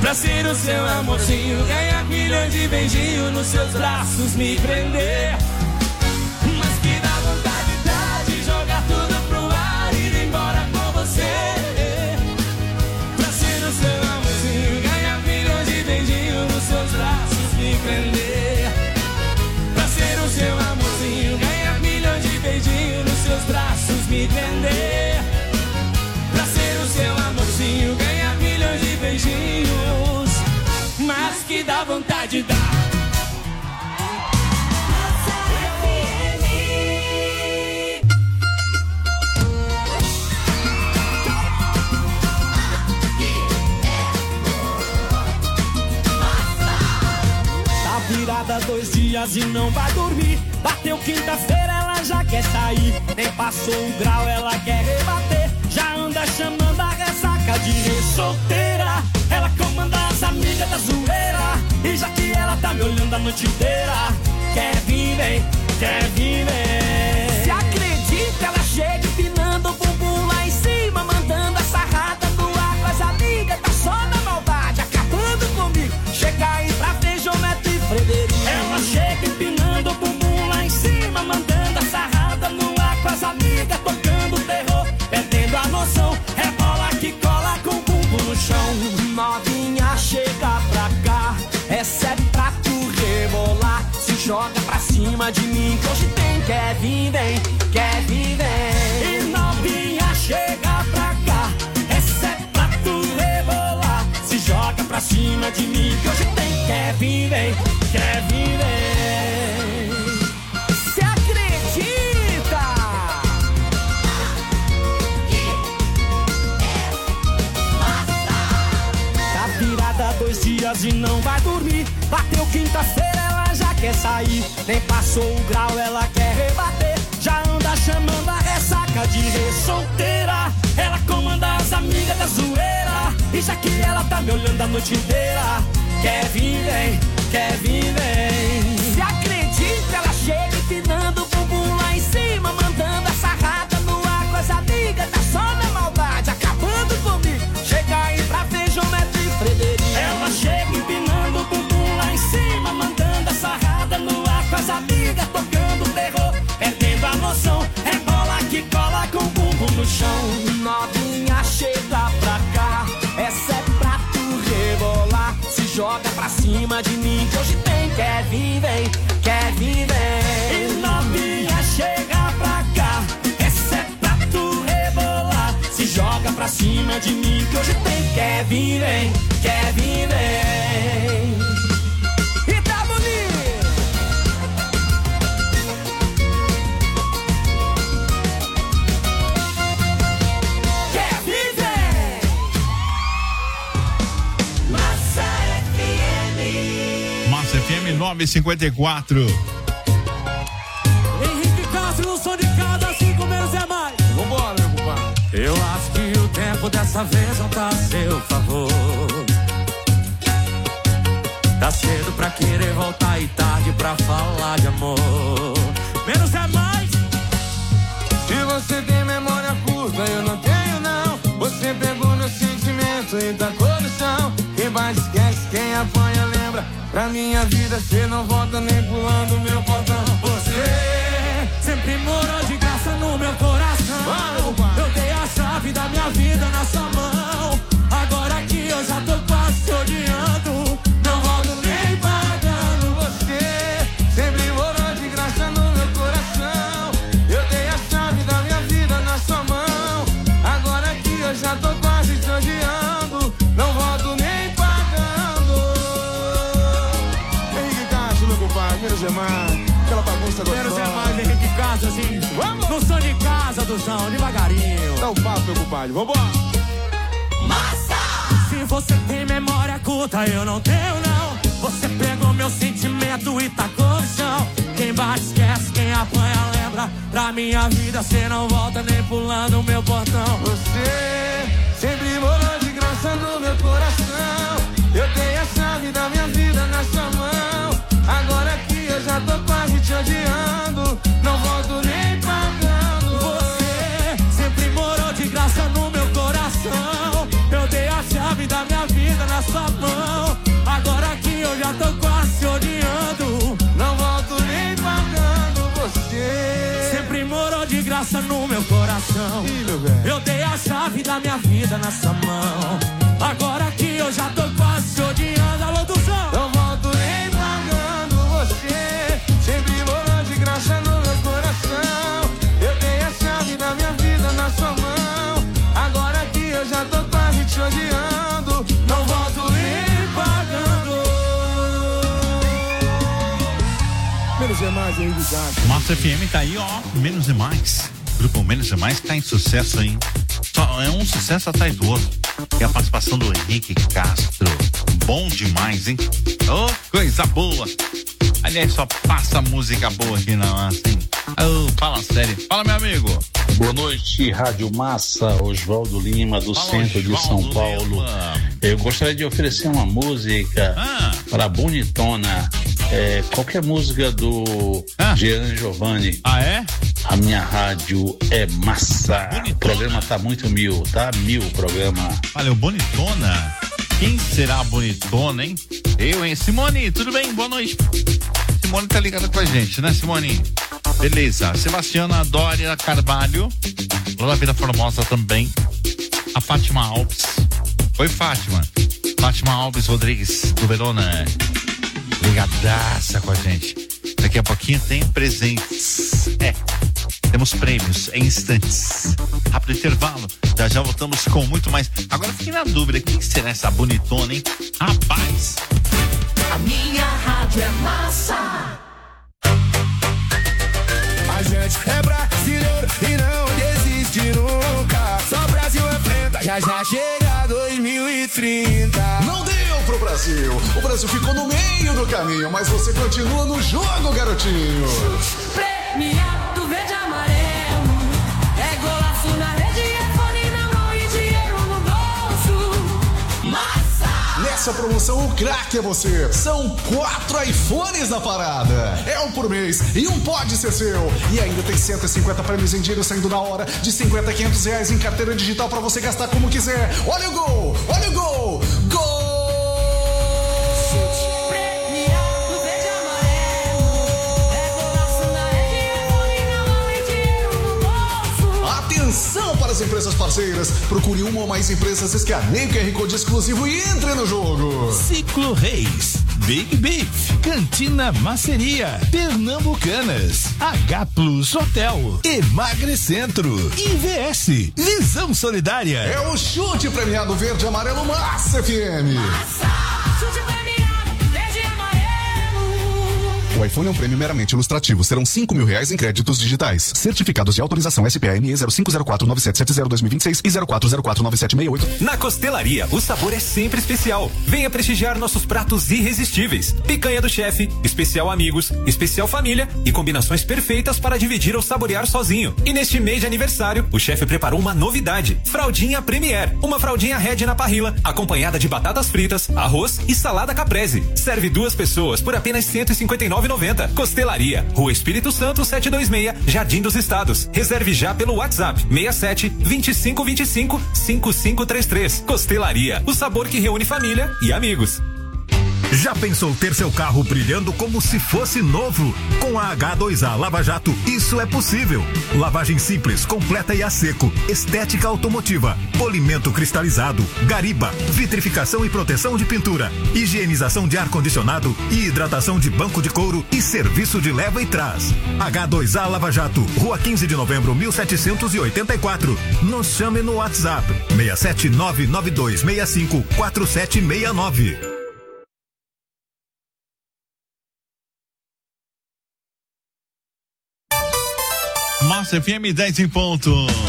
pra ser o seu amorzinho, ganhar milhões de beijinhos nos seus braços, me prender. Mas que dá vontade de jogar tudo pro ar e ir embora com você. Pra ser o seu amorzinho, ganhar milhões de beijinhos nos seus braços, me prender. Pra ser o seu amorzinho, ganhar milhões de beijinhos nos seus braços, me prender. Pra ser o seu amorzinho, ganhar milhões de beijinhos, mas que dá vontade de dar. Tá virada 2 dias e não vai dormir. Bateu quinta-feira, ela já quer sair. Nem passou o grau, ela quer rebater. Já anda chamando a ressaca de solteira. Ela comanda as amigas da zoeira. E já que ela tá me olhando a noite inteira, quer vir, vem, quer vir, vem. Se acredita, ela chega empinando o bumbum lá em cima, mandando a sarrada no ar com as amigas. Tá só na maldade, acabando comigo. Chega aí pra ver Jometro e Frederico. Ela chega empinando o bumbum lá em cima, mandando a sarrada no ar com as amigas, tocando terror, perdendo a noção. É bola que cola com o bumbum no chão. Novinha, chega pra cá, essa é pra tu rebolar. Se joga pra cima de mim que hoje tem. Quer vir, vem, quer vir, vem. E novinha, chega pra cá, essa é pra tu rebolar. Se joga pra cima de mim que hoje tem. Quer vir, vem, quer vir, vem. Se acredita? Tá virada 2 dias e não vai dormir. Bateu quinta-feira, ela já quer sair. Nem passou o grau, ela quer rebater. Já anda chamando a ressaca de solteira. Ela comanda as amigas da zoeira. E já que ela tá me olhando a noite inteira, quer vir, vem, quer vir, vem. Se acredita, ela chega empinando o bumbum lá em cima, mandando a sarrada no ar com as amigas. Tá só na maldade, acabando comigo. Chega aí pra ver Jometro e Frederico. Ela chega empinando o bumbum lá em cima, mandando a sarrada no ar com as amigas, tocando terror, perdendo a noção. É bola que cola com o bumbum no chão. Novinha, chega pra cá, essa é pra tu rebolar. Se joga pra cima de mim que hoje tem. Quer vir, vem, quer vir, vem. E novinha, chega pra cá, essa é pra tu rebolar. Se joga pra cima de mim que hoje tem. Quer vir, vem, quer vir, vem. E tá bonito. Quer vir, vem. Massa FM. Massa FM 954. Henrique Castro no som de cada 5 menos é mais. Vambora, meu compadre. Eu acho que o tempo dessa vez não tá a seu favor. Tá cedo pra querer voltar e tarde pra falar de amor. Menos é mais. Se você tem memória curta, eu não tenho não. Você pegou meu sentimento e tacou no chão. Quem bate esquece, quem apanha lembra. Pra minha vida cê não volta nem pulando meu portão. Você sempre morou de graça no meu coração. Eu dei a chave da minha vida na sua mão. Agora que eu já tô quase te odiando, não volto nem pagando. Você sempre morou de graça no meu coração. Eu dei a chave da minha vida na sua mão. Agora que eu já tô quase te odiando, não volto nem pagando. Henrique Castro, meu compadre, menos é mais. Aquela bagunça gostosa. Menos é mais, Henrique Castro, assim. Vamos! No som de casa do chão, devagarinho. Dá o papo, meu compadre, vambora! Massa! Se você tem memória curta, eu não tenho não. Você pegou meu sentimento e tacou no chão. Quem bate esquece, quem apanha lembra. Pra minha vida cê não volta nem pulando o meu portão. Você sempre morou de graça no meu coração. Eu dei a chave da minha vida na sua mão. Agora que eu já tô quase te odiando, não volto nem pagando. Você sempre morou de graça no meu coração. Eu dei a chave da minha vida vida na sua mão. Agora que eu já tô quase te odiando, não volto nem pagando você. Sempre morou de graça no meu coração. Eu dei a chave da minha vida na sua mão. Agora que eu já tô quase te odiando, alô do som, não volto nem pagando você. Sempre morou de graça no meu coração. Eu dei a chave da minha vida na sua mão. Agora que eu já tô quase te odiando, não volto nem pagando. Menos é mais, hein, Gustavo? Massa FM tá aí, ó. Menos é mais. Grupo Menos é Mais tá em sucesso, hein? Só é um sucesso atrás do outro. E a participação do Henrique Castro. Bom demais, hein? Oh, coisa boa. Aliás, só passa música boa aqui na massa, hein? Oh, fala sério. Fala, meu amigo. Boa noite, Rádio Massa, Oswaldo Lima, do centro de São Paulo. Eu gostaria de oferecer uma música para a Bonitona. Qualquer música do Jean Giovanni. Ah, é? A minha rádio é massa. Bonitona. O programa tá muito mil, tá? Mil o programa. Olha, o Bonitona. Quem será a Bonitona, hein? Eu, hein? Simone, tudo bem? Boa noite. Simone tá ligada com a gente, né, Simone? Beleza. Sebastiana Dória Carvalho. Lola Vida Formosa também. A Fátima Alves. Oi, Fátima. Fátima Alves Rodrigues, do Verona. Ligadaça com a gente. Daqui a pouquinho tem presentes. Temos prêmios em instantes. Rápido intervalo. Já voltamos com muito mais. Agora fiquei na dúvida. Quem será essa bonitona, hein? Rapaz! A minha rádio é massa. A gente é brasileiro e não desiste nunca. Só Brasil enfrenta, já chega 2030. Não deu pro Brasil. O Brasil ficou no meio do caminho, mas você continua no jogo, garotinho. Premiado verde e amarelo. É golaço na rede, é fone na mão e dinheiro no bolso. Massa! Nessa promoção, o craque é você. São 4 iPhones na parada. É um por mês e um pode ser seu. E ainda tem 150 prêmios em dinheiro saindo na hora, de 50 a 500 reais em carteira digital pra você gastar como quiser. Olha o gol! Olha o gol! Gol! Atenção para as empresas parceiras. Procure uma ou mais empresas, escaneie o QR Code exclusivo e entre no jogo. Ciclo Reis, Big Beef, Cantina Maceria, Pernambucanas, H Plus Hotel, Emagrecentro, IVS, Visão Solidária. É o chute premiado verde e amarelo Massa FM. Massa! Chute premiado verde e amarelo. O iPhone é um prêmio meramente ilustrativo. Serão R$5.000 em créditos digitais. Certificados de autorização SPME 05049770-2026 e 04049768. Na Costelaria, o sabor é sempre especial. Venha prestigiar nossos pratos irresistíveis. Picanha do chefe, especial amigos, especial família e combinações perfeitas para dividir ou saborear sozinho. E neste mês de aniversário, o chefe preparou uma novidade: fraldinha Premier. Uma fraldinha Red na parrilla, acompanhada de batatas fritas, arroz e salada caprese. Serve 2 pessoas por apenas R$159,90. Costelaria, Rua Espírito Santo 726, Jardim dos Estados. Reserve já pelo WhatsApp 67 2525 5533. Costelaria, o sabor que reúne família e amigos. Já pensou ter seu carro brilhando como se fosse novo? Com a H2A Lava Jato, isso é possível. Lavagem simples, completa e a seco, estética automotiva, polimento cristalizado, gariba, vitrificação e proteção de pintura, higienização de ar-condicionado e hidratação de banco de couro e serviço de leva e trás. H2A Lava Jato, Rua 15 de Novembro, 1784. Nos chame no WhatsApp 67992654769. Massa FM 10 em ponto.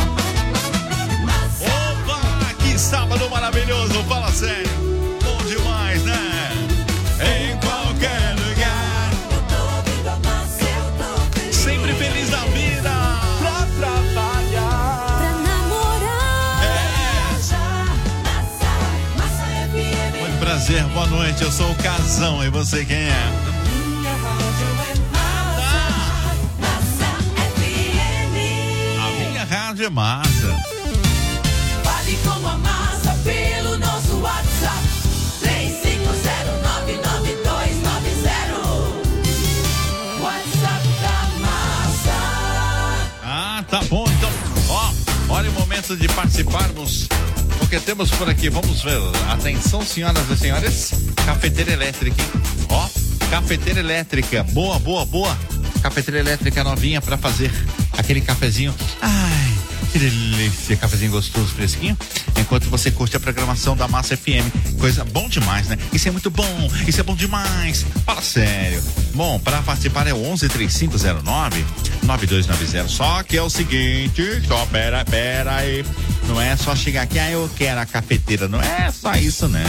Opa, que sábado maravilhoso, fala sério. Bom demais, né? Em qualquer lugar. Sempre feliz da vida. Pra trabalhar, pra namorar. Massa FM. Muito prazer, boa noite. Eu sou o Casão e você quem é? Minha rádio é Rádio é massa. Fale com a Massa pelo nosso WhatsApp momento de participarmos, porque temos por aqui, vamos ver, atenção senhoras e senhores, cafeteira elétrica, hein? Ó, cafeteira elétrica, boa. Cafeteira elétrica novinha pra fazer aquele cafezinho. Ai, que delícia, cafezinho gostoso, fresquinho. Enquanto você curte a programação da Massa FM. Coisa bom demais, né? Isso é muito bom, isso é bom demais. Fala sério. Bom, para participar é o 113509-9290. Só que é o seguinte, só pera aí. Não é só chegar aqui, eu quero a cafeteira. Não é só isso, não.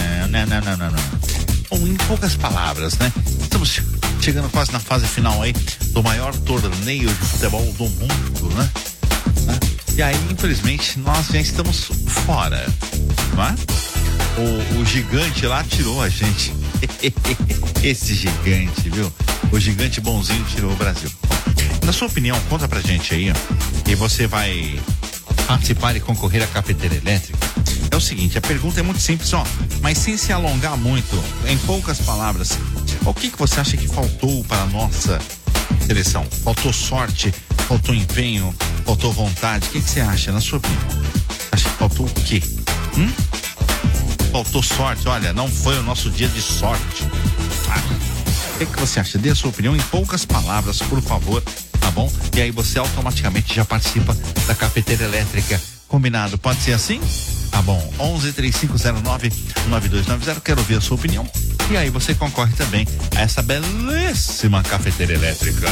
Bom, em poucas palavras, né? Estamos chegando quase na fase final aí do maior torneio de futebol do mundo, né? E aí, infelizmente, nós já estamos fora, não é? O gigante lá tirou a gente. Esse gigante, viu? O gigante bonzinho tirou o Brasil. Na sua opinião, conta pra gente aí, ó. E você vai participar e concorrer à cafeteira elétrica. É o seguinte, a pergunta é muito simples, ó. Mas sem se alongar muito, em poucas palavras, o que você acha que faltou para a nossa seleção? Faltou sorte? Faltou empenho? Faltou vontade? O que você acha, na sua opinião? Acha que faltou o quê? Faltou sorte? Olha, não foi o nosso dia de sorte. O que você acha? Dê a sua opinião em poucas palavras, por favor, tá bom? E aí você automaticamente já participa da cafeteira elétrica. Combinado? Pode ser assim? Tá bom. 113509-9290. Quero ouvir a sua opinião. E aí você concorre também a essa belíssima cafeteira elétrica.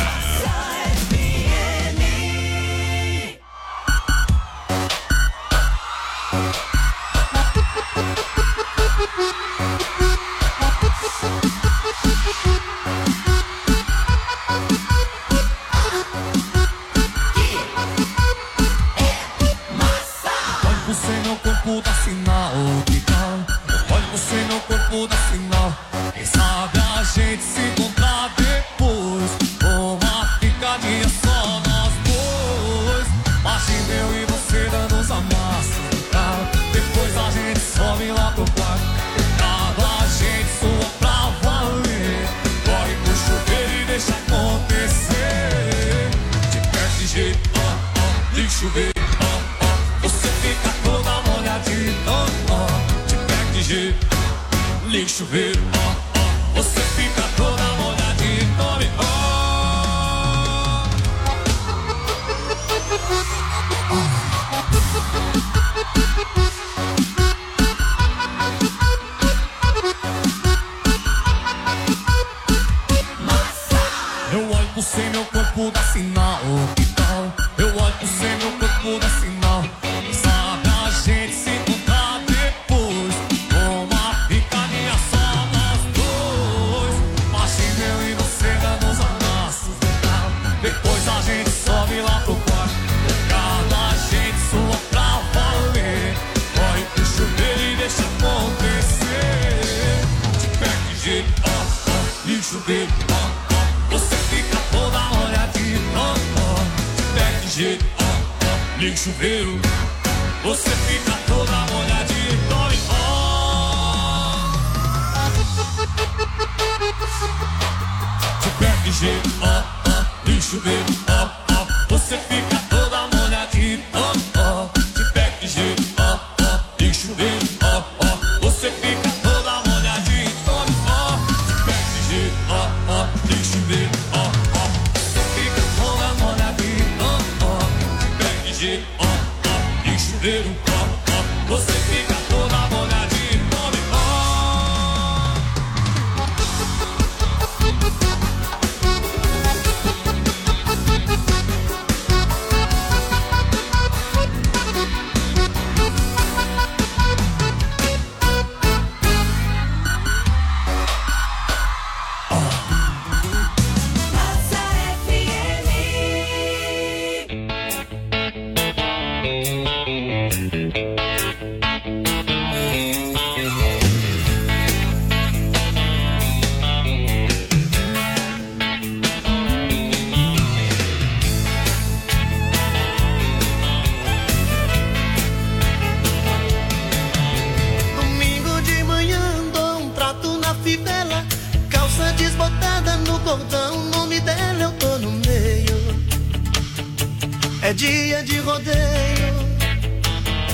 É dia de rodeio,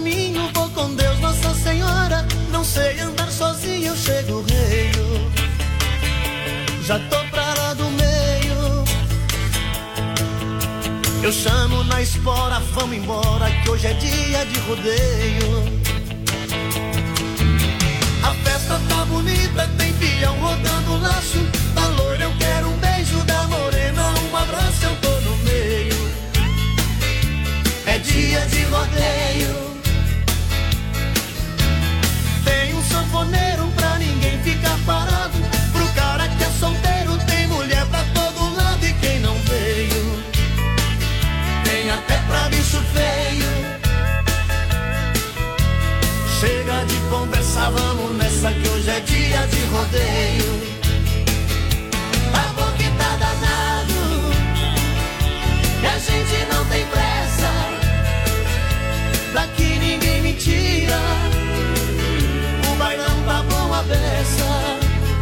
caminho, vou com Deus, Nossa Senhora. Não sei andar sozinho, eu chego reio. Já tô pra lá do meio. Eu chamo na espora, vamos embora, que hoje é dia de rodeio. A festa tá bonita, tem peão rodando laço. Da loira eu quero um beijo, da morena um abraço, eu tô no meio. É dia de rodeio. Tem um sanfoneiro pra ninguém ficar parado. Pro cara que é solteiro tem mulher pra todo lado. E quem não veio tem até pra bicho feio. Chega de conversa, vamos nessa que hoje é dia de rodeio. A boca tá danado e a gente não tem pressa. Daqui ninguém me tira, o bailão tá bom a beça.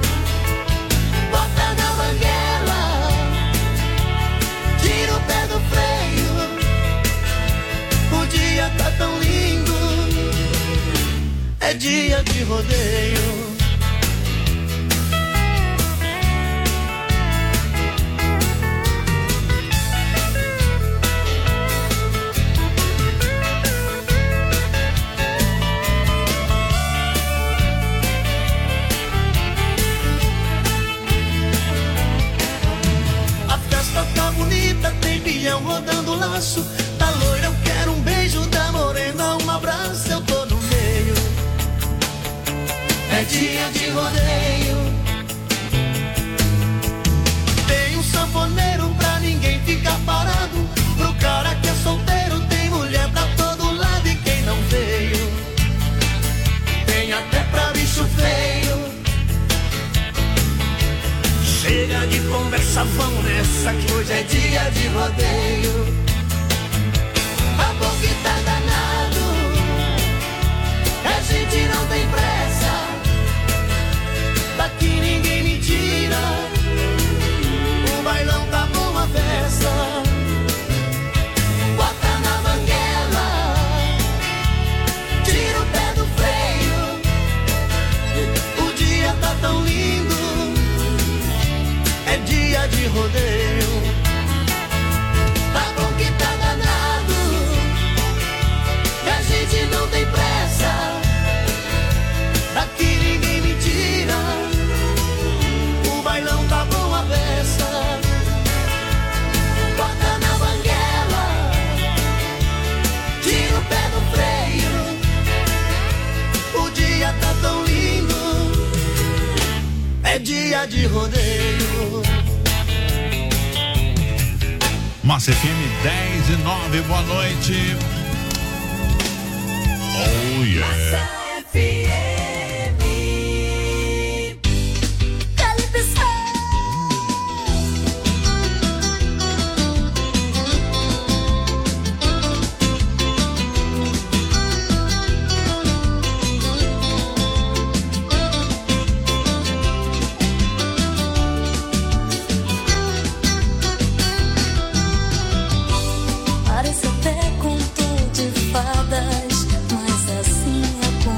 Bota na banguela, tira o pé do freio. O dia tá tão lindo, é dia de rodeio. A festa tá bonita, tem peão rodando laço. Da loira eu quero um beijo, da morena um abraço, eu tô no meio. É dia de rodeio. Tem um sanfoneiro pra ninguém ficar parado. Pro cara que é solteiro tem mulher pra todo lado. E quem não veio tem até pra bicho feio. Chega de conversa, vamos nessa que hoje é dia de rodeio. A boca tá danado, a gente não tem pressa. Daqui ninguém me tira, o bailão tá bom a festa. Bota na banguela, tira o pé do freio. O dia tá tão lindo, é dia de rodeio. A boca tá danado, e a gente não tem pressa. Daqui ninguém me tira, o bailão tá bom a beça. Bota na banguela, tira o pé do freio. O dia tá tão lindo, é dia de rodeio. Massa FM 10:09, boa noite. Oh yeah. Parece até conto de fadas, mas assim é como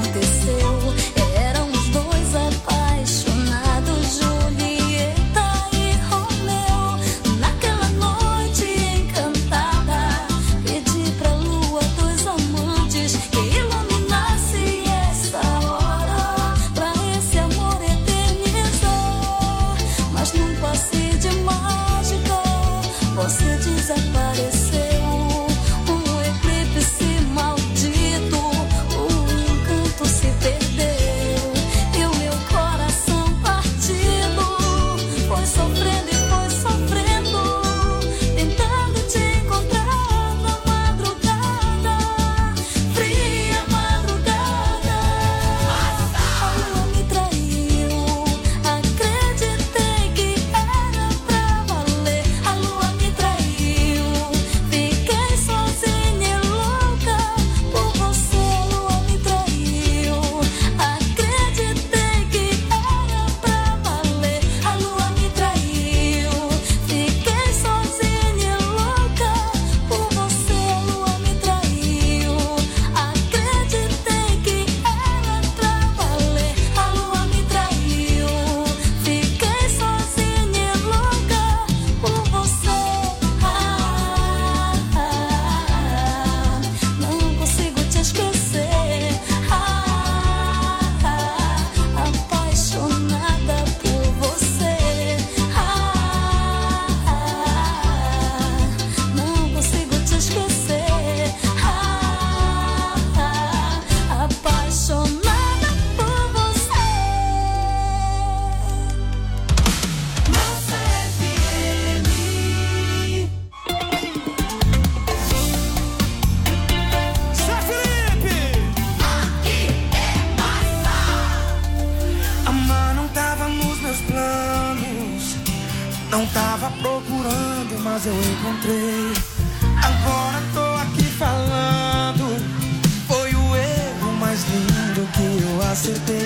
mas eu encontrei. Agora tô aqui falando. Foi o erro mais lindo que eu acertei.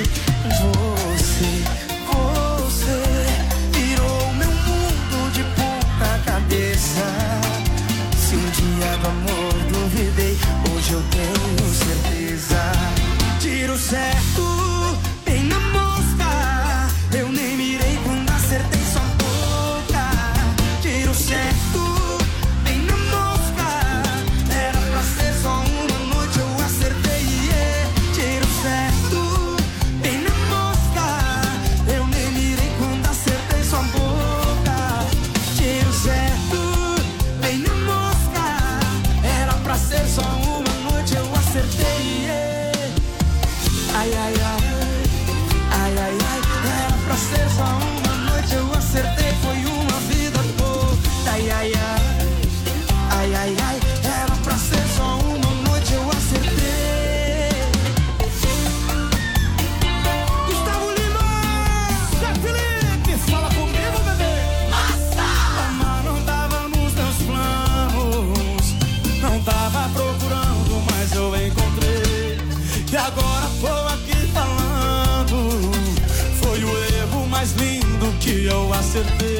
Você virou meu mundo de ponta cabeça. Se um dia do amor duvidei, hoje eu tenho certeza. Tiro certo, bem na mosca. Eu nem mirei quando acertei sua boca. Tiro certo, bem na mosca. Era pra ser só uma noite, eu acertei. Yeah. Tiro certo, bem na mosca. Eu nem mirei quando acertei sua boca. Tiro certo, bem na mosca. Era pra ser só uma noite, eu acertei. Yeah. Ai, ai, ai. Ai, ai, ai. Era pra ser só uma noite, eu acertei. Foi uma vida toda. Ai, ai, ai. Ai, ai, ai. Era pra ser só uma noite, eu acertei. Gustavo Lima, Zé Felipe, fala comigo, bebê. Massa! Amar não tava nos teus planos. Não tava procurando, mas eu encontrei. E agora tô aqui falando. Foi o erro mais lindo que eu acertei.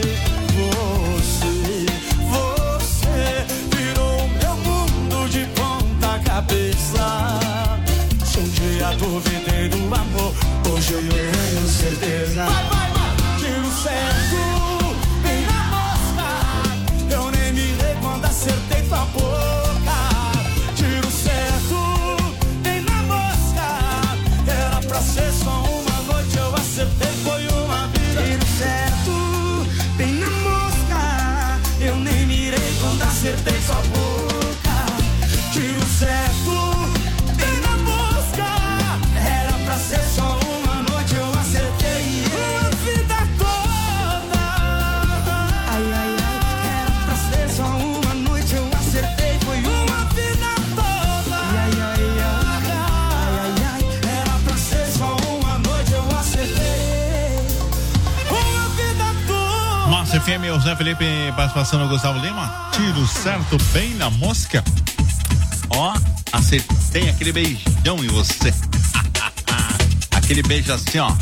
Você virou meu mundo de ponta cabeça. Se um dia duvidei do amor, hoje eu tenho certeza. Vai, vai, vai! Tiro certo, bem na mosca. Eu nem mirei quando acertei tua boca. Tiro certo, bem na mosca. Era pra ser só uma noite, eu acertei, foi uma vida. Tiro certo, bem na mosca. Eu nem mirei quando acertei sua boca. Tiro certo, bem na mosca. Era pra ser só uma noite, eu acertei. Uma vida toda. Ai, ai, ai. Era pra ser só uma noite, eu acertei. Foi uma vida toda. Ai, ai, ai. Ai, ai, ai. Era pra ser só uma noite, eu acertei. Uma vida toda. Massa FM, o Zé Felipe, participação do Gustavo Lima. Tiro certo, bem na mosca. Ó, acertei aquele beijão em você. Aquele beijo assim, ó.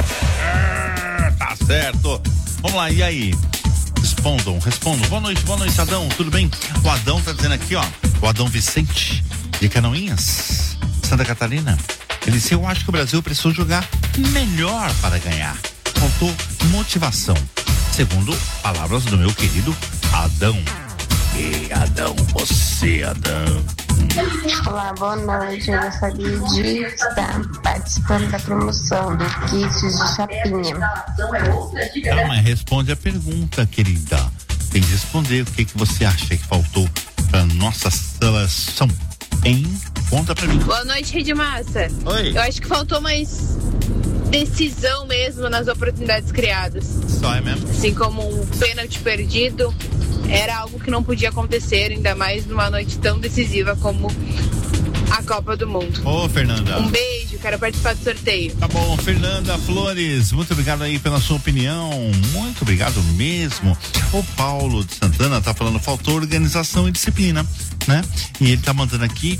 Tá certo. Vamos lá, e aí? Respondam. Boa noite, Adão, tudo bem? O Adão tá dizendo aqui, ó. O Adão Vicente, de Canoinhas, Santa Catarina. Ele disse, eu acho que o Brasil precisou jogar melhor para ganhar. Faltou motivação. Segundo palavras do meu querido Adão. E Adão, você, Adão. Olá, boa noite. Eu gostaria de estar participando da promoção do kit de chapinha. Calma, responde a pergunta, querida. Tem que responder o que você acha que faltou para nossa seleção. Conta pra mim. Boa noite, Rede Massa. Oi. Eu acho que faltou mais decisão mesmo nas oportunidades criadas. Só é mesmo? Assim como um pênalti perdido, era algo que não podia acontecer, ainda mais numa noite tão decisiva como a Copa do Mundo. Ô, Fernanda. Um beijo, quero participar do sorteio. Tá bom, Fernanda Flores, muito obrigado aí pela sua opinião, muito obrigado mesmo. O Paulo de Santana tá falando, faltou organização e disciplina, né? E ele tá mandando aqui,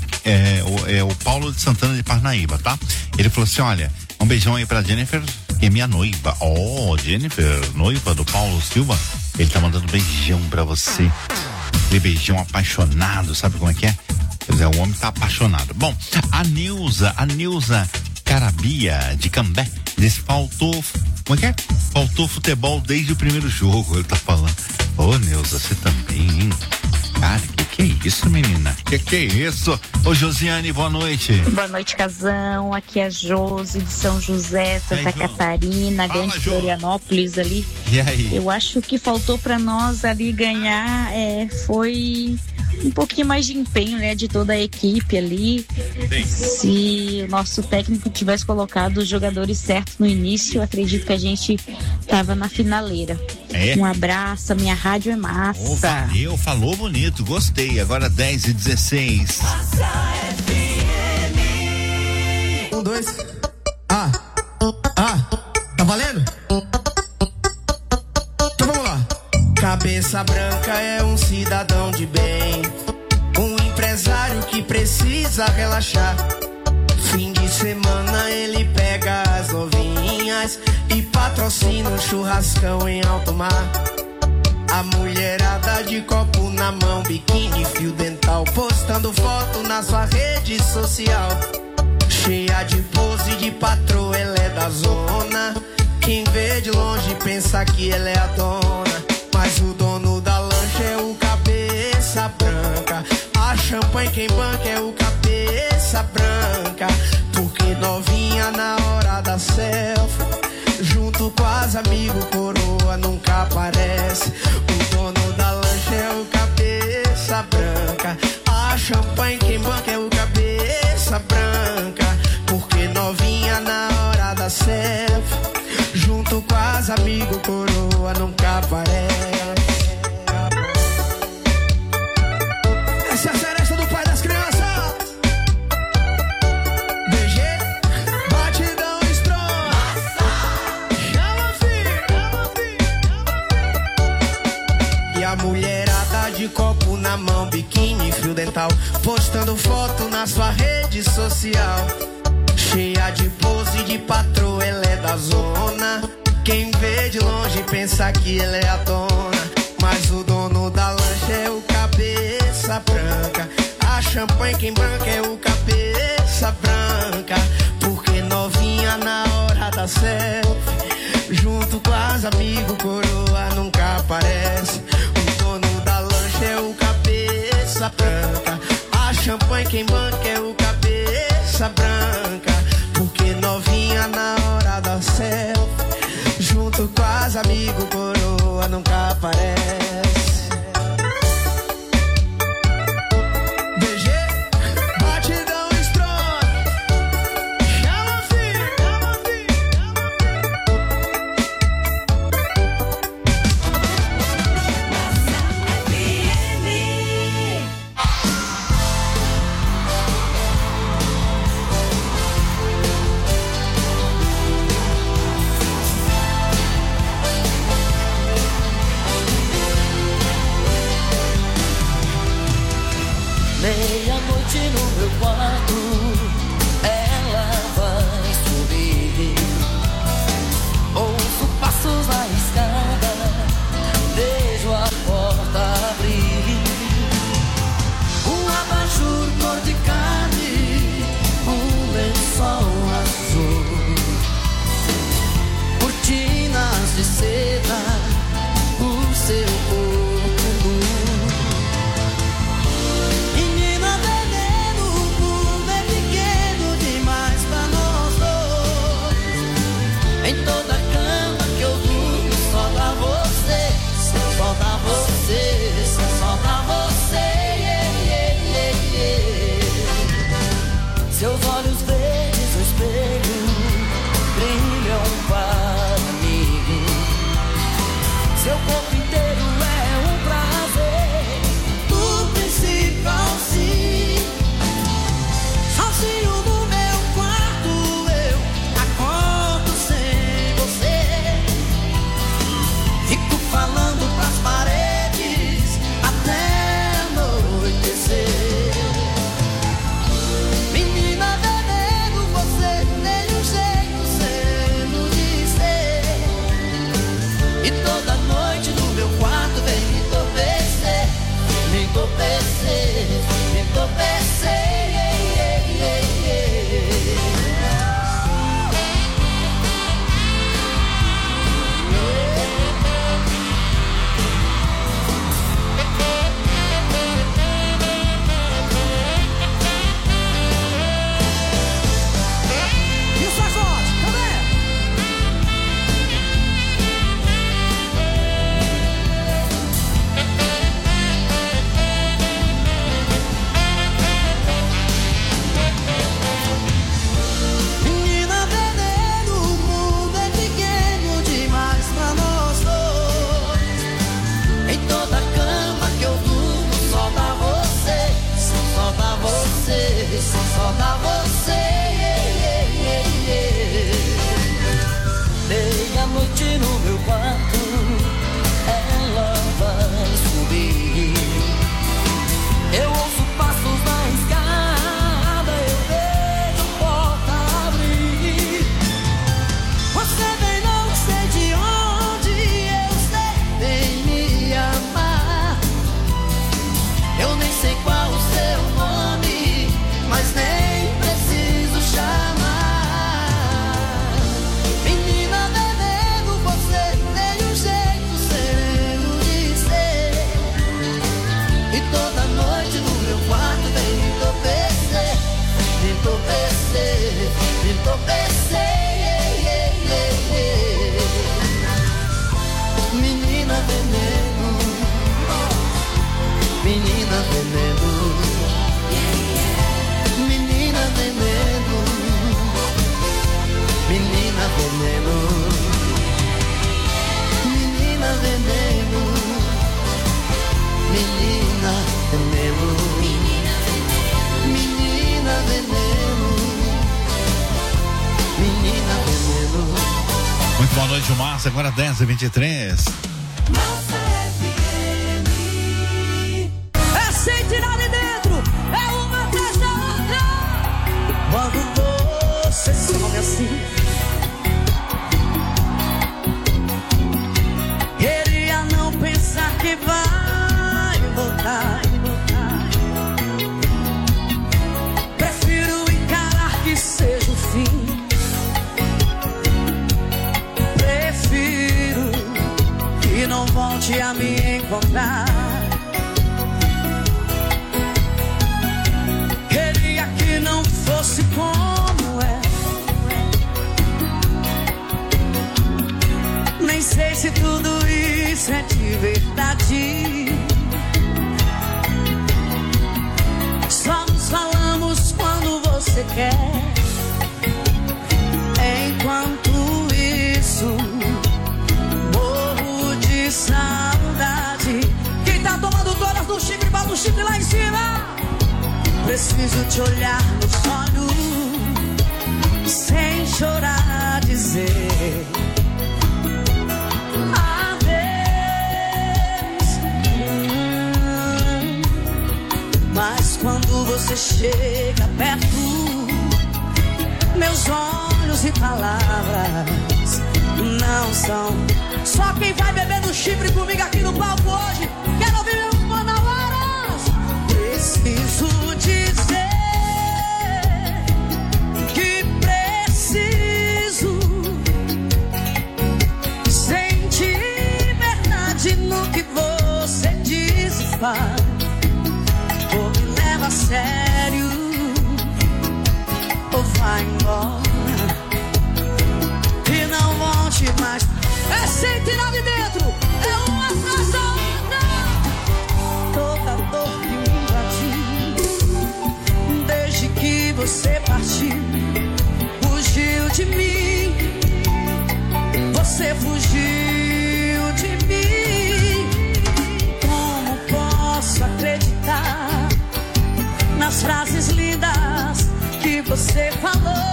o Paulo de Santana de Parnaíba, tá? Ele falou assim, olha, um beijão aí pra Jennifer, que é minha noiva. Jennifer, noiva do Paulo Silva, ele tá mandando beijão pra você. Aquele beijão apaixonado, sabe como é que é? Quer dizer, o homem tá apaixonado. Bom, a Nilza Carabia, de Cambé, diz, faltou, como é que é? Faltou futebol desde o primeiro jogo, ele tá falando. Ô, Nilza, você também, hein? Cara, que é isso, menina? Que é isso? Ô, Josiane, boa noite. Boa noite, Casão. Aqui é a Josi de São José, Santa Catarina, Grande Florianópolis ali. E aí? Eu acho que faltou pra nós ali ganhar foi um pouquinho mais de empenho, né, de toda a equipe ali. Sim. Se o nosso técnico tivesse colocado os jogadores certos no início, eu acredito que a gente tava na finaleira. Um abraço, a minha rádio é massa. Valeu, falou bonito, gostei. Agora 10h16. 1, 2. Tá valendo? Então vamos lá. Cabeça cabeça branca é um cidadão de bem, um empresário que precisa relaxar. Fim de semana ele pega as novinhas e patrocina um churrascão em alto mar. A mulherada de copo na mão, biquíni, fio dental, postando foto na sua rede social. Cheia de pose de patroa, ela é da zona. Quem vê de longe pensa que ela é a dona, mas o dono da lancha é o cabeça branca. A champanhe quem banca é o cabeça branca. Porque novinha na hora da selfie, junto com as amigos, coroa nunca aparece. O dono da lancha é o cabeça branca. A champanhe quem banca é o cabeça branca. Porque novinha na hora da selfie, junto com as amigos, coroa nunca aparece. Essa é a seresta do pai das crianças. BG, batidão strong. Chama, filho. E a mulherada de copo na mão, biquíni, fio dental, postando foto na sua rede social. Cheia de pose de patroa, ela é da zona. Quem vê de longe pensa que ela é a dona, mas o dono da lancha é o cabeça branca. A champanhe quem banca é o cabeça branca. Porque novinha na hora da selfie, junto com as amigos, coroa nunca aparece. O dono da lancha é o cabeça branca. A champanhe quem banca é o cabeça branca. Porque novinha na hora da selfie, junto com as amigos, coroa nunca aparece. BG, batidão strong. Chama, filho. veneno. Menina veneno. Menina veneno. Menina veneno. Menina veneno. Muito boa noite, Márcia. Agora 10h23. É sem tirar de dentro, é uma atrás da outra. Quando você some assim, queria não pensar que vai voltar. Prefiro encarar que seja o fim. Prefiro que não volte a me encontrar. Queria que não fosse como é. Nem sei se tudo isso é de verdade. Só nos falamos quando você quer. Enquanto isso, morro de saudade. Quem tá tomando todas do chifre, bota o chifre lá em cima. Preciso te olhar nos olhos, sem chorar, dizer adeus. Mas quando você chega perto, meus olhos e palavras não são. Só quem vai beber no chifre comigo aqui no palco hoje. Quero ouvir meu Manauaras. Preciso dizer que preciso sentir verdade no que você diz e faz. Ou me leva a sério, ou vai embora e não volte mais. É sem tirar de dentro, é uma atrás da outra. Toda dor que me invadiu desde que você partiu, fugiu de mim. Você fugiu de mim. Como posso acreditar nas frases lindas que você falou?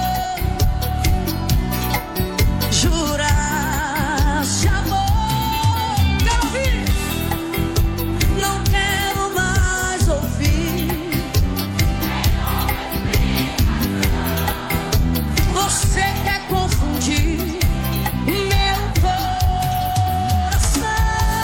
Juras de amor. Quero ouvir. Não quero mais ouvir. Você quer confundir meu coração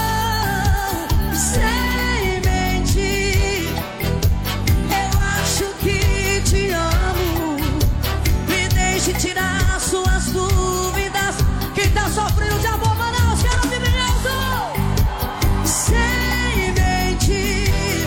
sem mentir. Eu acho que te amo. Me deixe tirar suas dúvidas. Quem tá sofrendo de amor, Manaus, quero ouvir bem alto. Sem mentir.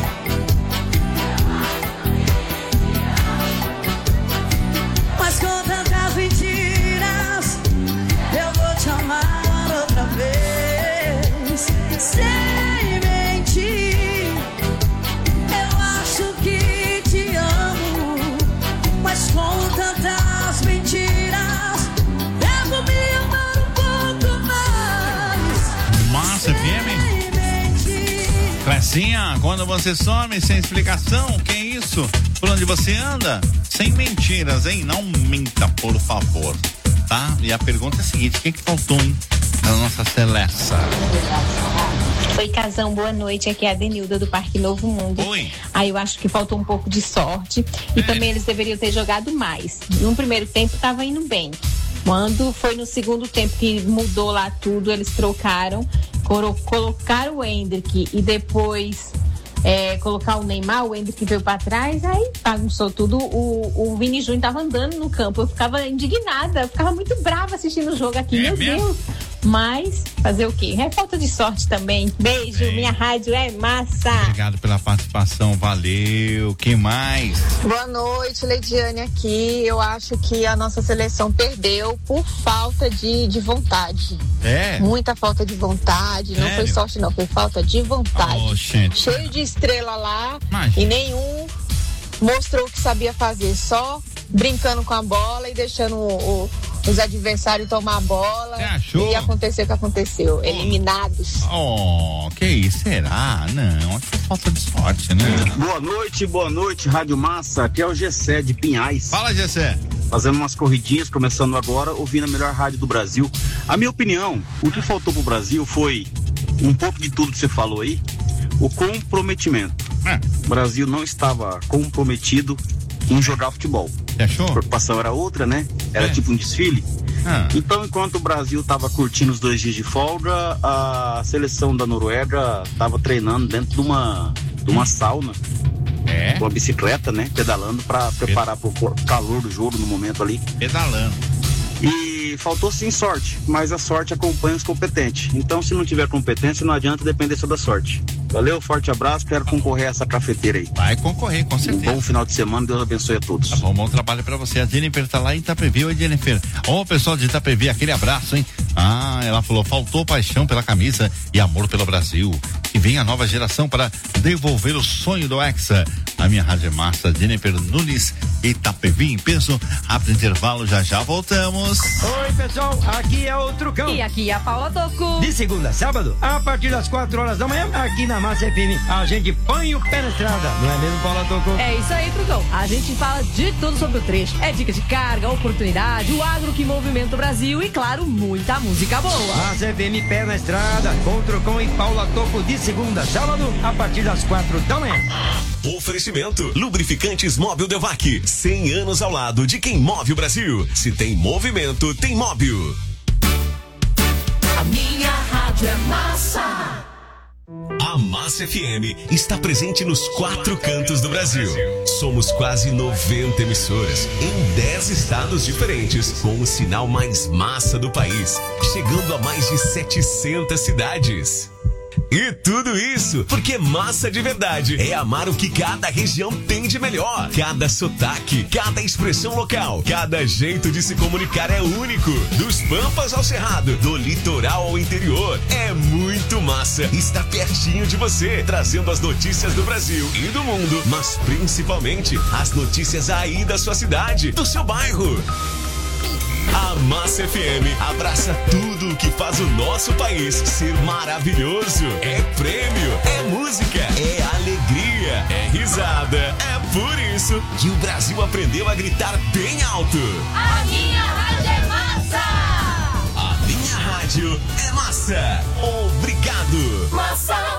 Mas com tantas mentiras, eu vou te amar outra vez. Sem mentir. Eu acho que te amo. Mas com tantas mentiras, devo me amar um pouco mais. Márcia FM. Clecinha, quando você some sem explicação, que é isso? Por onde você anda? Sem mentiras, hein? Não minta, por favor, tá? E a pergunta é a seguinte, quem que faltou, hein? Na nossa Celesta. Oi, Casão, boa noite. Aqui é a Denilda do Parque Novo Mundo. Oi. Aí eu acho que faltou um pouco de sorte e também eles deveriam ter jogado mais. No primeiro tempo tava indo bem. Quando foi no segundo tempo que mudou lá tudo, eles trocaram, colocaram o Endrick e depois colocar o Neymar, o Endrick veio pra trás, aí bagunçou tudo. O Vini Júnior tava andando no campo, eu ficava indignada, eu ficava muito brava assistindo o jogo aqui, meu Deus. Mas, fazer o quê? É falta de sorte também. Beijo, minha rádio é massa. Obrigado pela participação, valeu. Quem mais? Boa noite, Leidiane aqui. Eu acho que a nossa seleção perdeu por falta de vontade. É? Muita falta de vontade. Sério? Não foi sorte não, foi falta de vontade. Oh, gente. Cheio de estrela lá. E nenhum mostrou o que sabia fazer. Só brincando com a bola e deixando os adversários tomar a bola e acontecer o que aconteceu. Eliminados. Oh, que isso? Será? Não, acho que é falta de sorte, né? Boa noite, Rádio Massa. Aqui é o Gessé de Pinhais. Fala, Gessé. Fazendo umas corridinhas, começando agora, ouvindo a melhor rádio do Brasil. A minha opinião, o que faltou pro Brasil foi um pouco de tudo que você falou aí, o comprometimento. O Brasil não estava comprometido em jogar futebol. Achou? A preocupação era outra, né? Era tipo um desfile. Então, enquanto o Brasil estava curtindo os 2 dias de folga, a seleção da Noruega estava treinando dentro de uma sauna. Com a bicicleta, né? Pedalando para preparar pro calor do jogo no momento ali. Pedalando. E faltou sim sorte, mas a sorte acompanha os competentes. Então, se não tiver competência, não adianta depender só da sorte. Valeu, forte abraço, quero concorrer a essa cafeteira aí. Vai concorrer, com certeza. Um bom final de semana, Deus abençoe a todos. Tá bom trabalho pra você. A Jennifer tá lá em Itapevi. Oi, Jennifer. Ô, pessoal de Itapevi, aquele abraço, hein? Ela falou, faltou paixão pela camisa e amor pelo Brasil. E vem a nova geração para devolver o sonho do Hexa. A minha rádio é massa, Jennifer Nunes, Itapevi em peso. Abre intervalo, já voltamos. Oi, pessoal, aqui é o Trucão. E aqui é a Paula Toco. De segunda a sábado, a partir das 4 horas da manhã, aqui na Massa FM, a gente põe o pé na estrada. Não é mesmo, Paula Toco? É isso aí, Trucão. A gente fala de tudo sobre o trecho. É dica de carga, oportunidade, o agro que movimenta o Brasil e, claro, muita música boa. Massa FM, pé na estrada, com Trucão e Paula Toco de segunda a sábado, a partir das 4 da manhã. Oferecimento: Lubrificantes Móbil Delvac, 100 anos ao lado de quem move o Brasil. Se tem movimento, tem Móbil. A minha rádio é massa. A Massa FM está presente nos 4 cantos do Brasil. Somos quase 90 emissoras em 10 estados diferentes, com o sinal mais massa do país, chegando a mais de 700 cidades. E tudo isso porque massa de verdade é amar o que cada região tem de melhor. Cada sotaque, cada expressão local, cada jeito de se comunicar é único. Dos Pampas ao Cerrado, do litoral ao interior, é muito massa. Está pertinho de você, trazendo as notícias do Brasil e do mundo, mas principalmente as notícias aí da sua cidade, do seu bairro. A Massa FM abraça tudo o que faz o nosso país ser maravilhoso. É prêmio, é música, é alegria, é risada. É por isso que o Brasil aprendeu a gritar bem alto. A minha rádio é massa! A minha rádio é massa! Obrigado! Massa!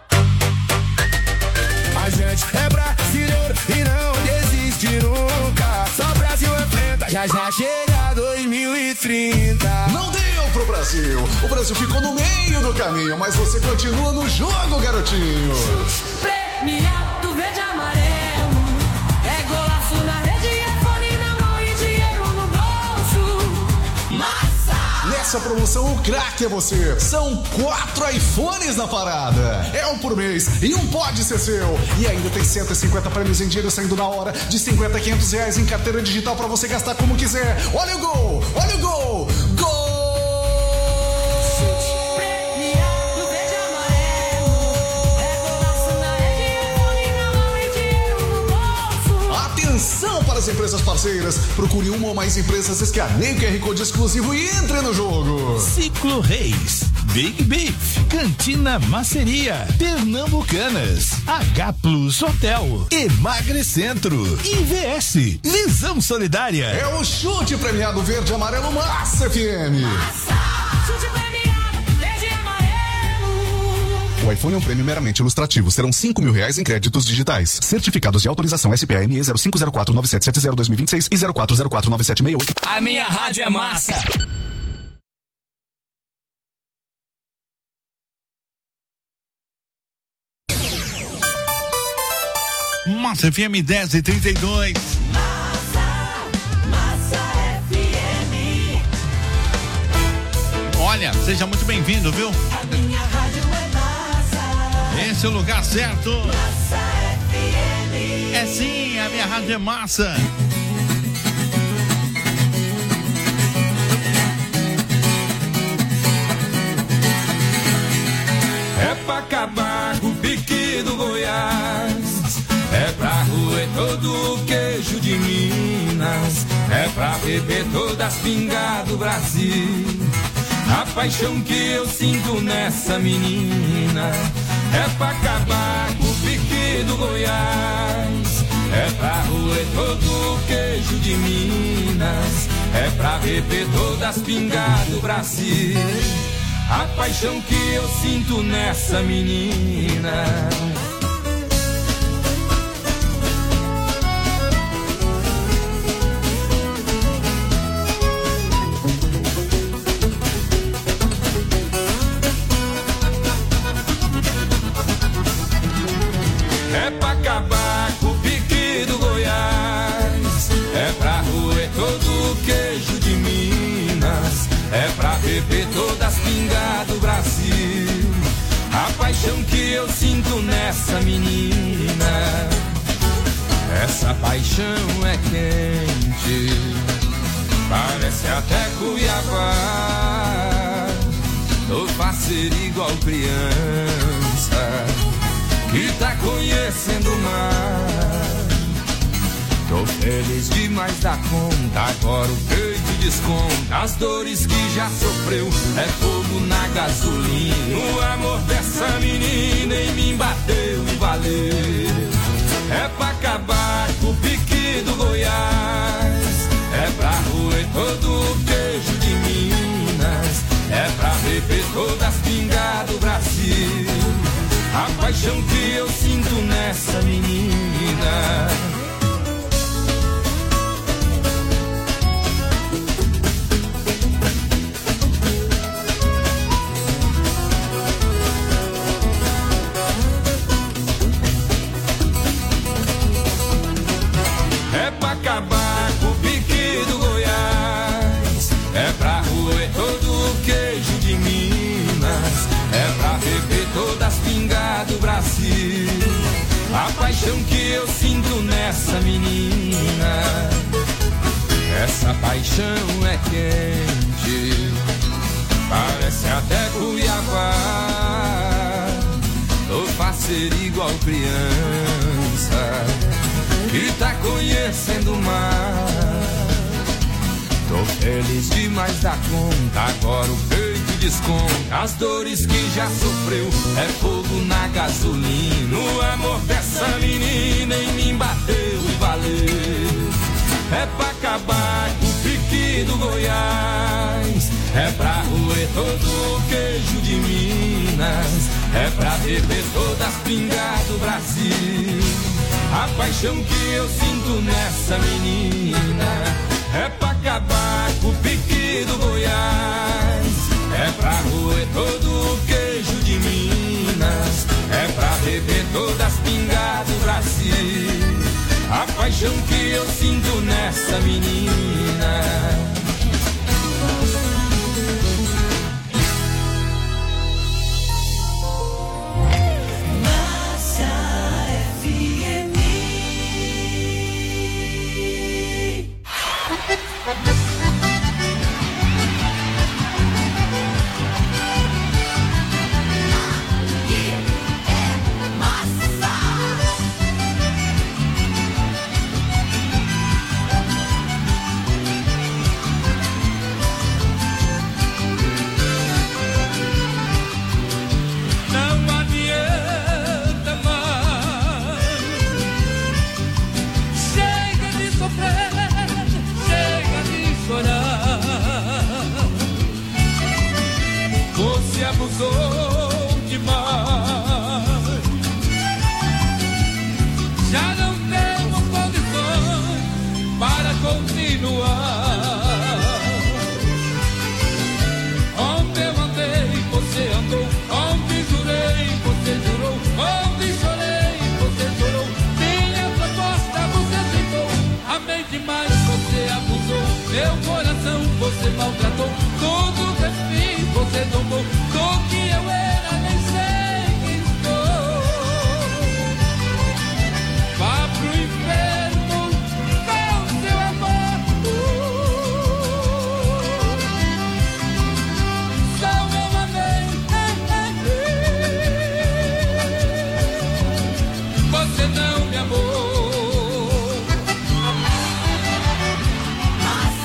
A gente é brasileiro e não desiste nunca. Só o Brasil enfrenta, já chega 2030. Não deu pro Brasil. O Brasil ficou no meio do caminho, mas você continua no jogo, garotinho. Premiado verde e amarelo. É golaço na rede, é fone na mão e dinheiro no bolso. Massa! Nessa promoção, o craque é você. São 4 iPhones na parada. É um por mês e um pode ser seu. E ainda tem 150 prêmios em dinheiro saindo na hora, de 50 a 500 reais em carteira digital pra você gastar como quiser. Olha o gol! Olha o gol! Gol! Atenção para as empresas parceiras. Procure uma ou mais empresas, escaneie o QR Code exclusivo e entre no jogo. Ciclo Reis, Big Beef, Cantina Maceria, Pernambucanas, H Plus Hotel, Emagrecentro, IVS, Visão Solidária. É o chute premiado verde e amarelo Massa FM. Chute premiado verde e amarelo. O iPhone é um prêmio meramente ilustrativo. Serão 5 mil reais em créditos digitais. Certificados de autorização SPME 05049770-2026 e 04049768. A minha rádio é massa. Massa FM 10h32. Massa FM. Olha, seja muito bem-vindo, viu? A minha rádio é massa. Esse é o lugar certo. Massa FM. É sim, a minha rádio é massa. É pra acabar com o pique do Goiás. É pra roer todo o queijo de Minas. É pra beber todas as pingas do Brasil. A paixão que eu sinto nessa menina é pra acabar com o pique do Goiás, é pra roer todo o queijo de Minas, é pra beber todas as pingas do Brasil. A paixão que eu sinto nessa menina. É pra acabar com o pique do Goiás, é pra roer todo o queijo de Minas, é pra beber todas as pingas do Brasil. A paixão que eu sinto nessa menina, essa paixão é quente, parece até Cuiabá. Tô faceiro igual criança que tá conhecendo o mar. Tô feliz demais da conta, agora o peito desconta as dores que já sofreu, é fogo na gasolina. O amor dessa menina em mim bateu e valeu. É pra acabar com o pique do Goiás, é pra roer todo o queijo de Minas, é pra beber todas as pingas do Brasil. A paixão que eu sinto nessa menina. É pra acabar com o pique do Goiás, é pra roer todo o queijo de Minas, é pra beber todas as pingas do Brasil. A paixão que eu sinto nessa menina, essa paixão é quente, parece até Cuiabá. Tô faceiro igual criança que tá conhecendo o mar. Tô feliz demais da conta, agora o peito desconta as dores que já sofreu, é fogo na gasolina. O amor dessa menina em mim bateu e valeu. É pra acabar com o pique do Goiás, é pra roer todo o queijo de Minas, é pra beber todas as pingas do Brasil. A paixão que eu sinto nessa menina é pra acabar com o pique do Goiás, é pra roer todo o queijo de Minas, é pra beber todas as pingas do Brasil. A paixão que eu sinto nessa menina. Abusou demais, já não temos condições para continuar. Onde eu andei, você andou. Onde jurei, você jurou. Onde chorei, você chorou. Minha proposta você aceitou. Amei demais, você abusou. Meu coração você maltratou. Tudo que eu fiz, você tomou. Do que eu era, nem sei quem sou. Vá pro inferno com seu amor. Só eu amei. Você não me amou.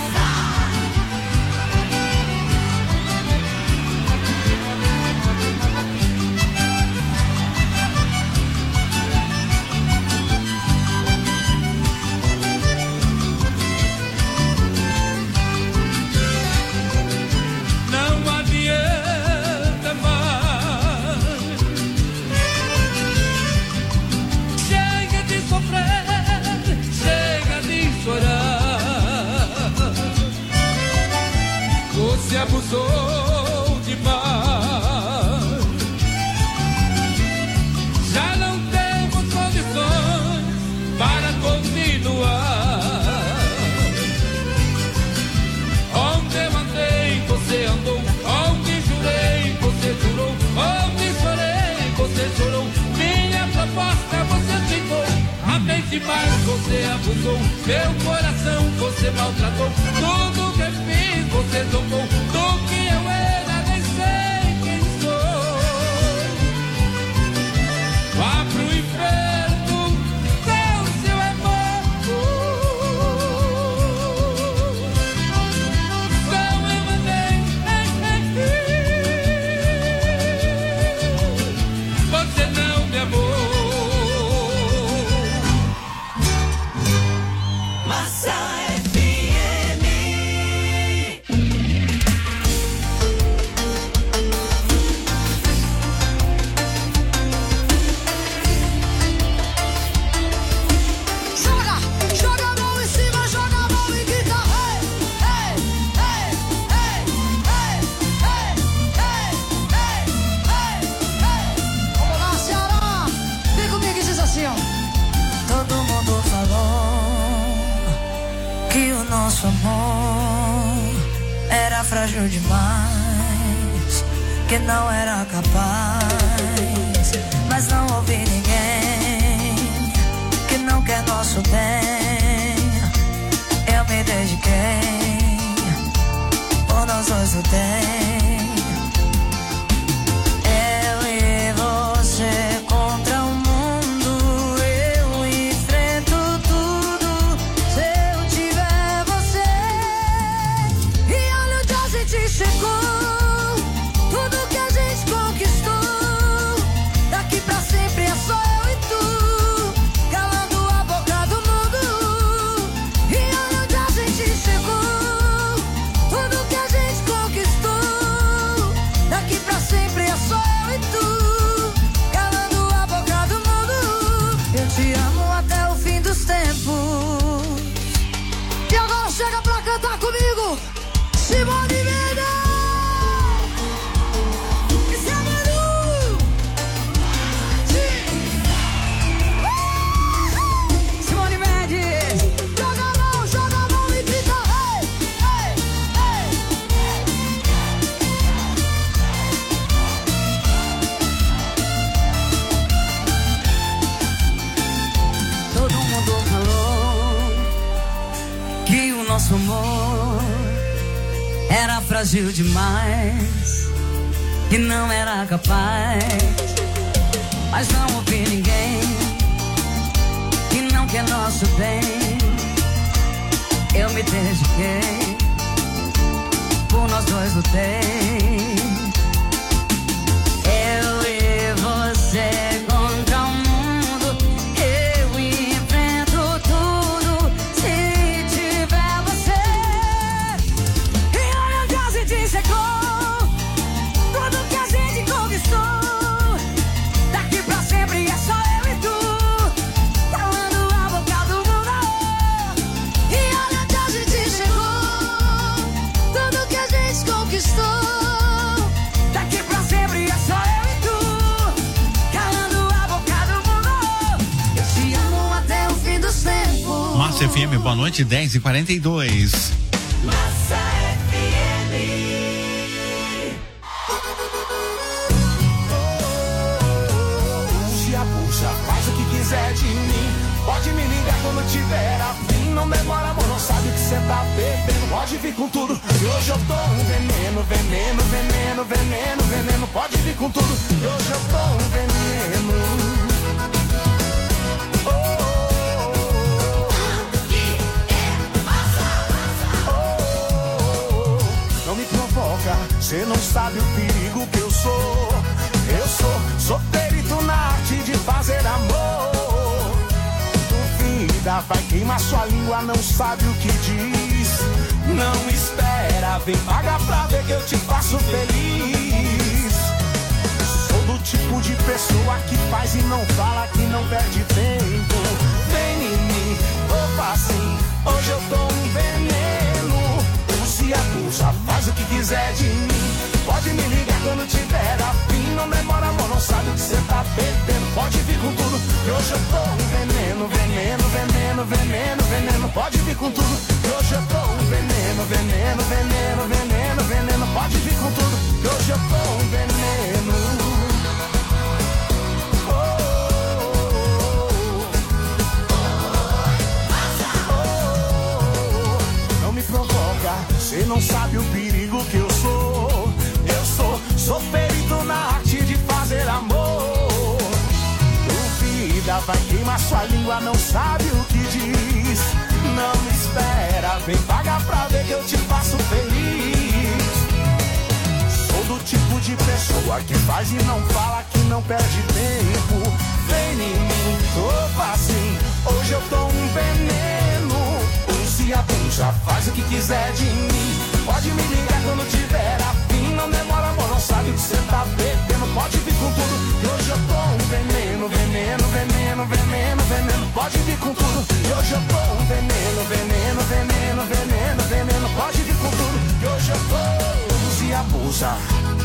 você abusou demais. Já não temos condições para continuar. Onde eu andei, você andou. Onde jurei, você jurou. Onde chorei, você chorou. Minha proposta você aceitou. Amei demais, você abusou. Meu coração você maltratou. Tudo que fiz você tocou. Do que eu era nem sei quem sou. Vá pro inferno com seu amor. Não eu mandei. Você não me amou. Massa FM. Joga, joga a mão em cima, joga a mão e grita. Ei, ei, ei, ei, ei, ei, ei, ei. Vamos lá, Ceará. Vem comigo e diz assim, ó. Todo mundo falou que o nosso amor era frágil demais, que não era capaz. Mas não ouvi ninguém que não quer nosso bem. Eu me dediquei, por nós dois lutei. Eu e você contra o mundo. Eu enfrento tudo se eu tiver você. E olha onde a gente chegou. Tudo que a gente conquistou. Daqui pra sempre é só eu e tu, calando a boca do mundo. E olha onde a gente chegou. Tudo que a gente conquistou. Daqui pra sempre é só eu e tu, calando a boca do mundo. Eu te amo até o fim dos tempos. E agora chega pra cantar comigo, Simone Mendes. Esse é Manu. Simone Mendes. Joga a mão e grita. Ei, ei, ei. Todo mundo falou que o nosso amor era frágil demais, que não era capaz. Mas não ouvi ninguém que não quer nosso bem. Eu me dediquei, por nós dois lutei. Eu e você contra o mundo. Eu enfrento tudo se tiver você. E olha onde a gente chegou. Tudo que a gente conquistou. Daqui pra sempre é só eu e tu, calando a boca do mundo. E olha onde a gente chegou. Tudo que a gente conquistou. Daqui pra sempre é só eu e tu, calando a boca do mundo. Eu te amo até o fim dos tempos. Massa FM, boa noite, 10h42. Massa FM. Puxa, faz o que quiser de mim. Pode me ligar quando tiver afim. Não demora, amor, não sabe o que cê tá bebendo. Pode vir com tudo, e hoje eu tô um veneno, veneno, veneno, veneno, veneno. Pode vir com tudo, e hoje eu tô um veneno. Não me provoca, cê não sabe o perigo que eu sou. Sou perito na arte de fazer amor. Duvida, vai queimar sua língua, não sabe o que diz. Não espera, vem pagar pra ver que eu te faço feliz. Sou do tipo de pessoa que faz e não fala, que não perde tempo. Vem em mim, opa assim, hoje eu tô um veneno. Use, abusa, faz faz o que quiser de mim. Pode me ligar quando tiver afim. Não demora, amor, não sabe o que cê tá bebendo. Pode vir com tudo, que hoje eu tô um veneno, veneno, veneno, veneno, veneno. Pode vir com tudo, que hoje eu tô um veneno, veneno, veneno, veneno, veneno. Pode vir com tudo, que hoje eu tô um veneno. Não me provoca, cê não sabe o perigo que eu sou. Sou perito na arte de fazer amor. Duvida, vai queimar sua língua, não sabe o que diz. Não me espera, vem pagar pra ver que eu te faço feliz. Sou do tipo de pessoa que faz e não fala, que não perde tempo. Vem em mim, tô assim, hoje eu tô um veneno. Use a bunja, faz o que quiser de mim. Pode me ligar quando tiver afim. Não demora, amor, não sabe o que cê tá bebendo. Pode vir com tudo, que hoje eu tô um veneno, veneno, veneno, veneno, veneno. Pode vir com tudo, que hoje eu tô um veneno, veneno, veneno, veneno, veneno. Pode vir com tudo, que hoje eu tô. Use a busa,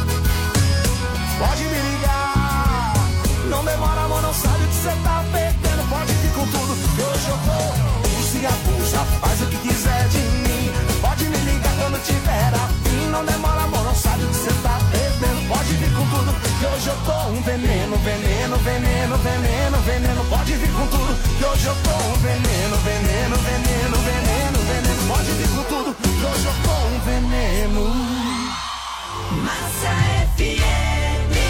pode me ligar. Não demora, amor, não sabe o que cê tá bebendo. Pode vir com tudo, que hoje eu tô. Use a busa, faz o que quiser de mim. Pode me ligar quando tiver afim. Não demora, amor, não sabe o que cê tá bebendo. Pode vir com tudo, que hoje eu tô um veneno, veneno, veneno, veneno, veneno. Pode vir com tudo, que hoje eu tô um veneno, veneno, veneno, veneno, veneno. Pode vir com tudo, que hoje eu tô um veneno. Massa FM.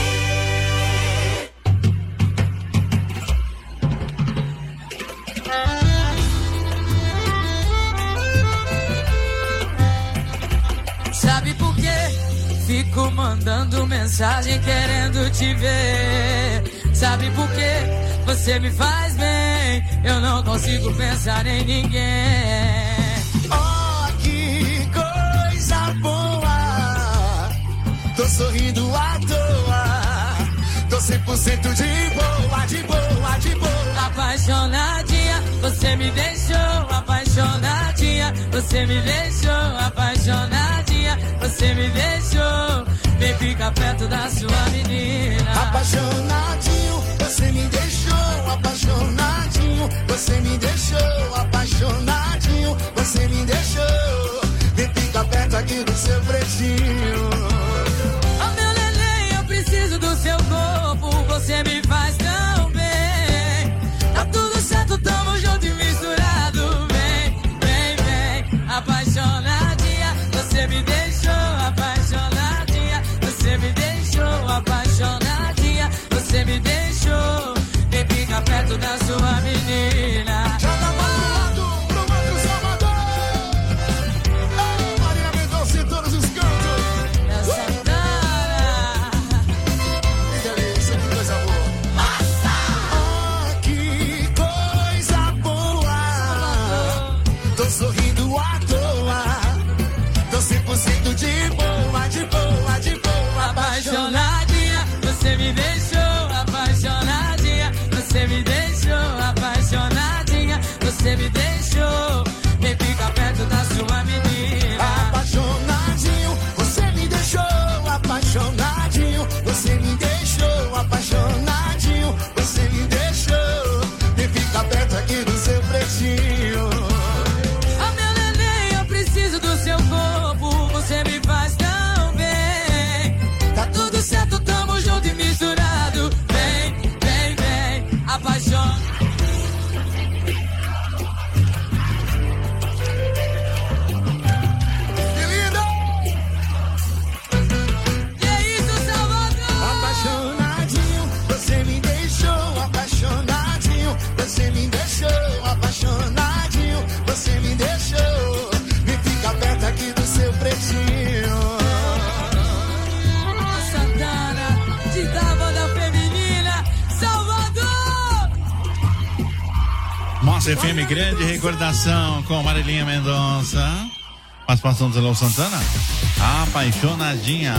Sabe por quê? Fico mandando mensagem querendo te ver. Sabe por quê? Você me faz bem. Eu não consigo pensar em ninguém. Oh, que coisa boa. Tô sorrindo à toa. Tô 100% de boa, de boa, de boa. Apaixonadinha, você me deixou. Apaixonadinha, você me deixou. Apaixonadinha, você me deixou. Vem ficar perto da sua menina. Apaixonadinho, você me deixou. Apaixonadinho, você me deixou. Apaixonadinho, você me deixou. Vem ficar perto aqui do seu pretinho. Oh, meu neném, eu preciso do seu corpo. Você me faz tão bem. Tá tudo certo, tamo junto e misturado. Vem, vem, vem. Apaixonadinha, você me deixou. Apaixonadinha, você me deixou. Apaixonadinha, você me deixou. Vem ficar perto da sua menina. Joga malado pro Marcos Salvador. Oh, Maria Mendonça em todos os cantos. Que delícia, que coisa boa. Massa! Oh, que coisa boa. Tô sorrindo à toa. Tô 100% de boa, de boa, de boa. Apaixonadinha, você me deixou. Apaixonadinha, você me deixou. Apaixonadinha, você me deixou. Vem ficar perto da sua menina. Apaixonadinho, você me deixou. Apaixonadinho, você me deixou. Apaixonadinho, você me deixou. Vem ficar perto aqui do seu pretinho. Oh, meu neném, eu preciso do seu corpo. Você me faz tão bem. Tá tudo certo, tamo junto e misturado. Vem, vem, vem. Apaixonado. Que lindo! Que isso, Salvador? Apaixonadinho, você me deixou. Apaixonadinho, você me deixou. Apaixonadinho, você me deixou. Vem ficar perto aqui do seu pretinho. Santana, da banda feminina, Salvador! Massa FM, grande recordação com Marilinha Mendonça. Participação do Zé Léo Santana? Apaixonadinha.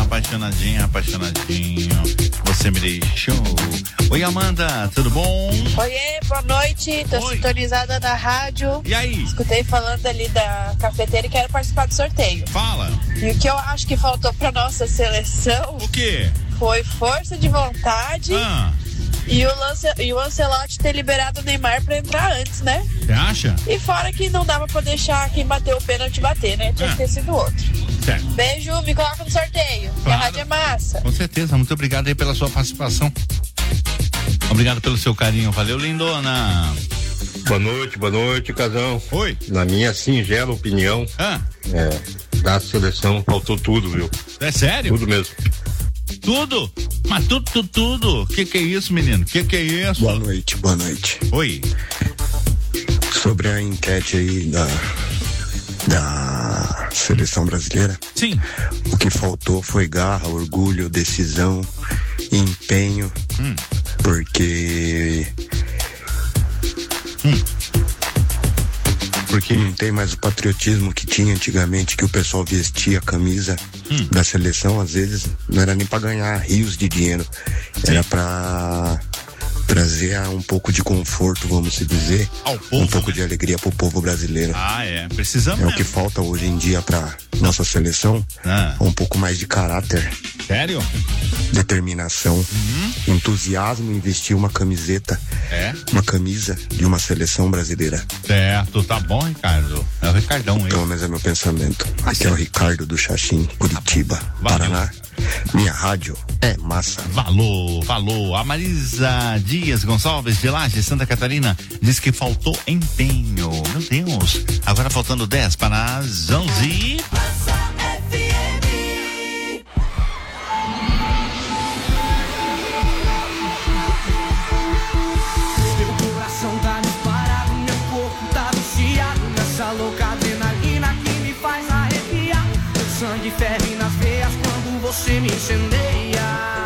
Você me deixou. Oi, Amanda, tudo bom? Oiê, boa noite. Tô sintonizada na rádio. E aí? Escutei falando ali da cafeteira e quero participar do sorteio. Fala. E o que eu acho que faltou pra nossa seleção... O quê? Foi força de vontade e o Ancelotti ter liberado o Neymar pra entrar antes, né? Você acha? E fora que não dava pra deixar quem bateu o pênalti bater, né? Tinha que ter sido outro. Certo. Beijo, me coloca no sorteio. Claro. E a rádio é massa. Com certeza, muito obrigado aí pela sua participação. Obrigado pelo seu carinho, valeu, lindona. Boa noite, Casão. Oi. Na minha singela opinião, da seleção faltou tudo, viu? É sério? Tudo mesmo. Tudo? Mas tudo. Que é isso, menino? Que é isso? Boa noite. Oi. Sobre a enquete aí da seleção brasileira. Sim. O que faltou foi garra, orgulho, decisão, empenho, porque não tem mais o patriotismo que tinha antigamente, que o pessoal vestia a camisa da seleção, às vezes não era nem pra ganhar rios de dinheiro, era pra trazer um pouco de conforto, vamos se dizer, um pouco de alegria pro povo brasileiro. Precisamos. É o que falta hoje em dia pra nossa seleção, um pouco mais de caráter. Sério? Determinação, entusiasmo em vestir uma camiseta, uma camisa de uma seleção brasileira. Certo, tá bom, Ricardo. É o Ricardão, hein? Pelo menos é meu pensamento. Aqui é o Ricardo do Xaxim, Curitiba, Paraná. Minha rádio é massa. Falou. A Marisa Dias Gonçalves de Laje, Santa Catarina, diz que faltou empenho. Meu Deus. Agora faltando 10 para as 11. Meu coração tá disparado, meu corpo tá viciado nessa louca adrenalina que me faz arrepiar. Meu sangue ferve nas veias quando você me incendeia.